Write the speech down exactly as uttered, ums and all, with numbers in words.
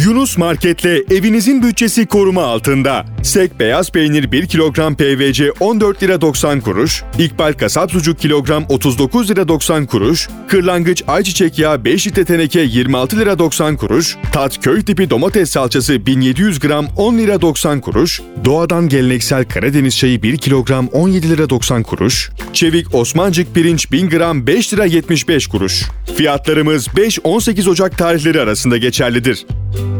Yunus Market'le evinizin bütçesi koruma altında. Sek beyaz peynir bir kilogram P V C on dört lira doksan kuruş, İkbal kasap sucuk kilogram otuz dokuz lira doksan kuruş, kırlangıç ayçiçek yağı beş litre teneke yirmi altı lira doksan kuruş, Tat köy tipi domates salçası bin yedi yüz gram on lira doksan kuruş, Doğadan geleneksel Karadeniz çayı bir kilogram on yedi lira doksan kuruş, Çevik Osmancık pirinç bin gram beş lira yetmiş beş kuruş. Fiyatlarımız beş on sekiz Ocak tarihleri arasında geçerlidir.